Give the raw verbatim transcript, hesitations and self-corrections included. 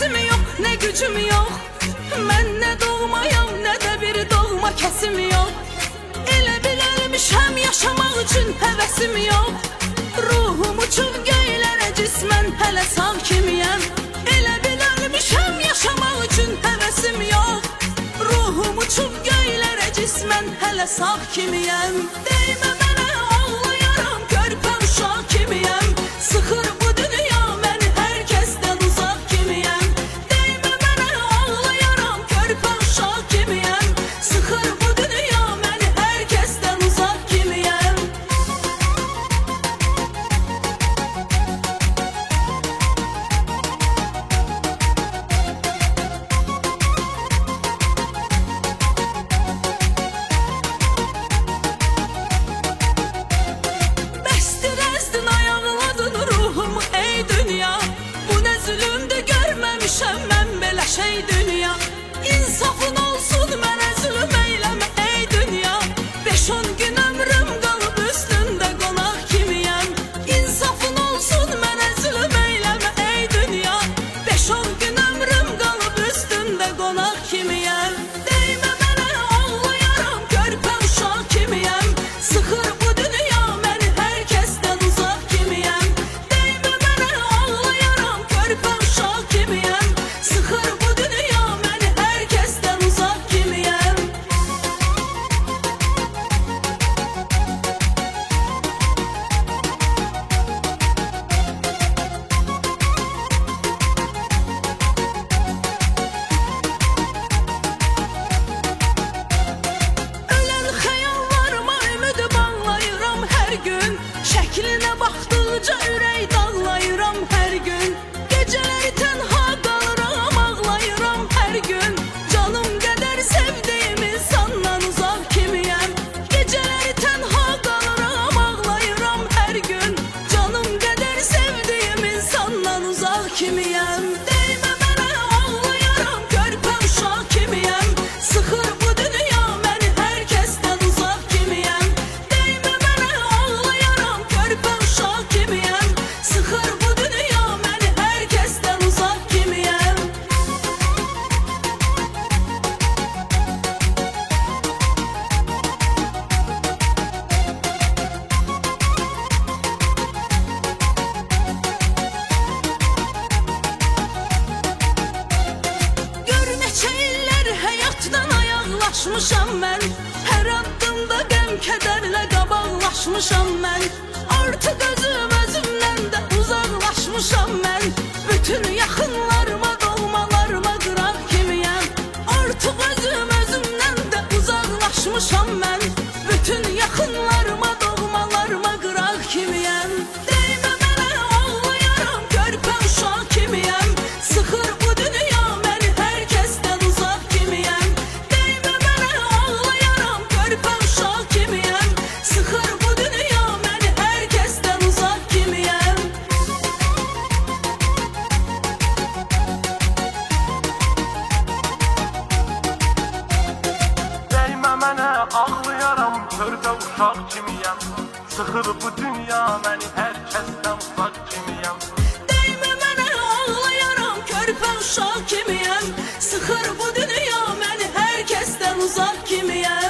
səsim yox, nə gücüm yox. Mən nə doğmayam, nə də bir doğma kəsim yox. Elə biləlmişəm yaşamaq üçün həvəsim yox. Ruhum uçub göylərə cismən hələ sağ kimiyəm. Elə biləlmişəm yaşamaq üçün həvəsim yox. Ruhum uçub göylərə cismən hələ sağ kimiyəm. Deymə mənə ağlayaram, körpə uşaq kimiyəm. Sıxır bu dünya məni hər kəsdən uzaq kimiyəm. Deymə mənə ağlayaram, körpə uşaq kimiyəm. Sıxır bu dünya məni hər kəsdən uzaq kimiyəm. Mən belə şey dünya, insafın olsun mənə zülüm eyləmə ey dünya. Beş on gün ömrüm qalıb üstündə qonaq kimiyəm. İnsafın olsun mənə zülüm eyləmə ey dünya. Beş on gün ömrüm qalıb üstündə qonaq kimiyəm. Deymə mənə ağlayaram, körpə uşaq kimiyəm. Sıxır bu dünya məni hər kəsdən uzaq kimiyəm. Deymə mənə ağlayaram, körpə uşaq kimiyəm. Sıxır bu dünya məni hər kəsdən uzaq kimiyəm. Ölən xəyallarıma ümidi bağlayıram hər gün. Şəklinə baxdıqca ürək dağlayıram hər gün. Gecələri tənha qalıram, ağlayıram hər gün. Canım qədər sevdiyim insandan uzaq kimiyəm. Gecələri tənha qalıram, ağlayıram hər gün. Canım qədər sevdiyim insandan uzaq kimiyəm. Deymə mənə ağlayaram, körpə uşaq kimiyəm. Sıxır bu dünya məni hər kəsdən uzaq kimiyəm. Deymə mənə ağlayaram, körpə uşaq kimiyəm. Sıxır bu dünya məni hər kəsdən uzaq kimiyəm. Gör neçə illər həyatdan ayaqlaşmışam mən. Hər addımda qəm kədərlə qabaqlaşmışam mən. Artıq özüm özümdən də uzaqlaşmışam mən. Bütün yaxınlarıma, doğmalarıma qıraq kimiyəm. Artıq özüm özümdən də uzaqlaşmışam mən. Bütün yaxınlarıma, doğmalarıma qıraq kimiyəm. Deymə mənə ağlayaram, körpə uşaq kimiyəm. Sıxır bu dünya məni hər kəsdən uzaq kimiyəm. Deymə mənə ağlayaram, körpə uşaq kimiyəm. Sıxır bu dünya məni hər kəsdən uzaq kimiyəm. Deymə mənə ağlayaram, körpə uşaq kimiyəm. Sıxır bu dünya məni hər kəsdən uzaq kimiyəm. Deymə mənə ağlayaram, körpə uşaq kimiyəm. Sıxır bu dünya məni hər kəsdən uzaq kimiyəm.